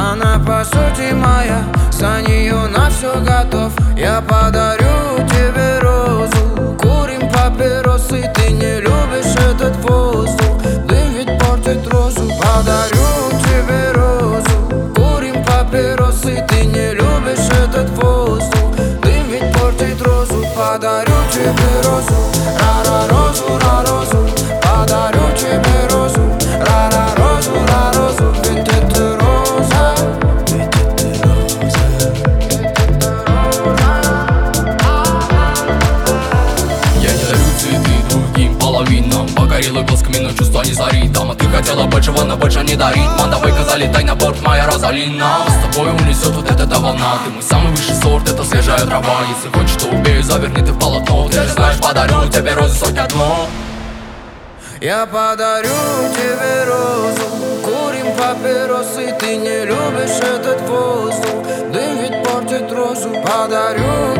Она по сути моя, за нее на все готов. Я подарю тебе розу, курим папиросы. Ты не любишь этот воздух, дым ведь портит розу. Подарю тебе розу, курим папиросы. Ты не любишь этот воздух, дым ведь портит розу. Подарю тебе розу, ра-ра, розу, ра-розу. Подарю тебе розу, ра-ра, розу, ра-розу. Ведь это роза, ведь это роза, ведь это роза. Я не дарю цветы другим половинам, погорелый глазками, но чувства не зарит. Дама, ты хотела большего, но больше не дарить. Давай-ка залетай на борт, моя Розалина. С тобой унесет вот эта волна. Ты мой самый высший сорт, это свежая трава. Если хочешь, то убей, заверни ты в полотно. Ты же знаешь, подарю тебе розы сотни одно. Я подарю тебе розу, курим папиросы. Ты не любишь этот воздух, дым ведь портит розу. Подарю